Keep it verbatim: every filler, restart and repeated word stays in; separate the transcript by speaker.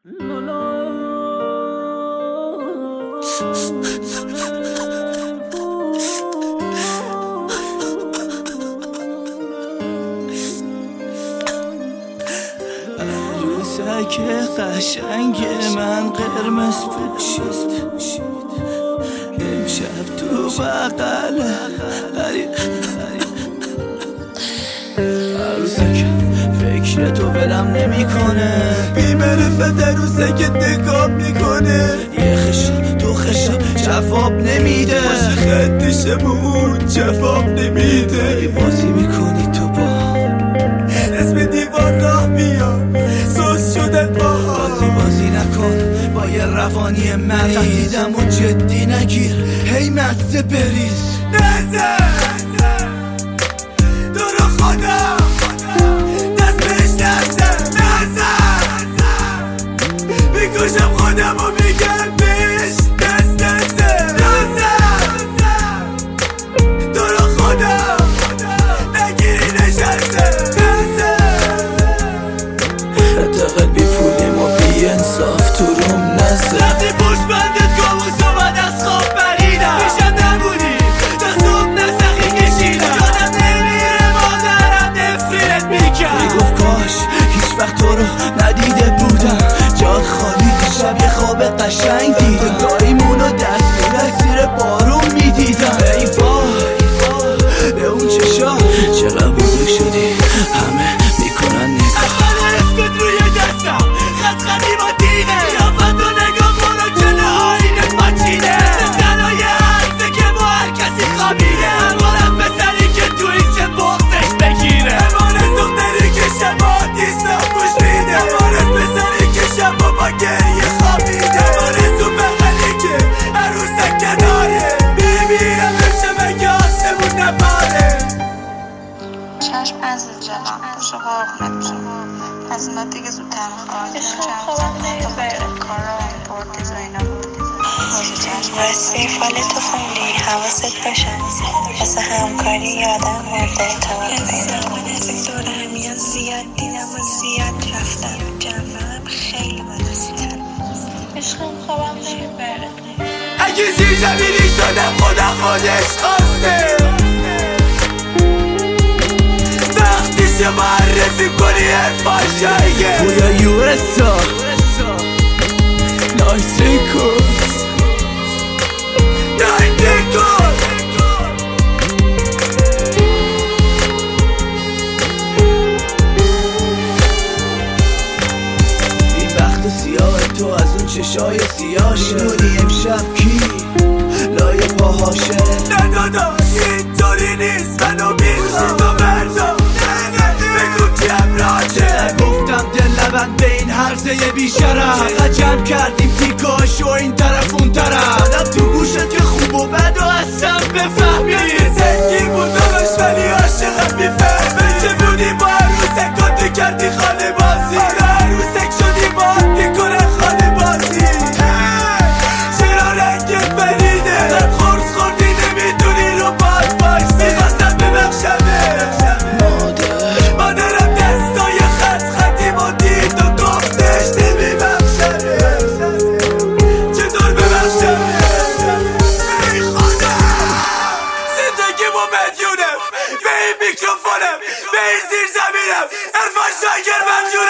Speaker 1: عروسک قشنگ من قرمز پوشید، امشب تو بغل عروسک فکر تو ولم نمی کنه، بیمرفت عروسک نگاه میکنه، یه خشی تو خشم جواب نمیده، باشه خطشمون جواب نمیده، بازی میکنی تو با اسم دیوار راه بیا سوز شده با بازی بازی نکن با یه روانی مریض، تهدیدم و جدی نگیر هی مزه بریز، نزه تو رو خدا دست بهش نزه، نزه میکشم خودم و میگم بهش دست نزه، نزه تو رو خدا نگیری نشسته، حداقل بی پولیم و بی انصاف تو روم نزده، رفتی پشت بندت کابوس و بعد از خواب پریدم، پیشم نبودی تا صبح نسخی کشیدم، یادم نمیره مادرم نفرینت میکرد، میگفت کاش هیچ وقت تو رو ندیده بودم، جاد خالی دیشب یه خواب قشنگ دیدم، داییمونو دستورک زیر بارون میدیدم، ای وای به اون چشا چقدر بزرگ شدی همه میکنن نگاه، روی دستم خط خطی با دیده، قیافت رو نگاه برو کنه آینت ماچیده، تنهای حرفه که با هر کسی خوابیده، امانت پسری که تو این چه بغزش بگیره، امانت دختری که شما دیستا خوش میده، امانت پسری که شما با گریه خوابیده، امانت تو بغلی که عروسک کناره، میبینم بشه مگه آسمون نباره،
Speaker 2: چشم عزیز جلم پوش و قربونت از اینا دیگه زودتر خواهد
Speaker 3: خوابم نمیبره،
Speaker 2: کارم بردیز و اینا
Speaker 3: راستی فال تو خوندی حواست باشه، واسه همکاری یادم مرده اعتماد پیدا، دور همیان زیاد دیدم و زیاد رفتم، جنبم خیلی مناسیتر، عشقم خوابم نمیبره،
Speaker 1: اگه زیر زمینی شدم خدا خودش خواسته، وقتیشه معرفی کنی حرفا شایه بویا یورسا نایتریکوز نایتریکوز این بخت سیاه تو از اون چشای سیاشه، میدونی امشب کی لای پاهاشه، نه داداش اینطوری نیست منو میخوام تو مردم بگو که امراجه، گفتم دل لبند به این هرزه بیشرم، چقدر جمع کردیم تیکاش و این طرف اون طرف، دادم تو گوشت که خوب و بد و اصلا بفهمی، زنگی بود داداش ولی عاشقم میفهمه، چه بودی با عروسک کاتی کردی خانه بازی، عروسک شدی با میکنه خانه بازی، چرا رنگت بریده قد خورس خوردی نمیدونی رو باد باش، میخواستم ببخشمه مادرم دستای خط خطی ما دید و گفتش نمیبخشمه، چطور ببخشمه ای خدا، زندگی با مدیونم به این میکروفونم به این زیر زمینم، عرفان شاگر مدیونم.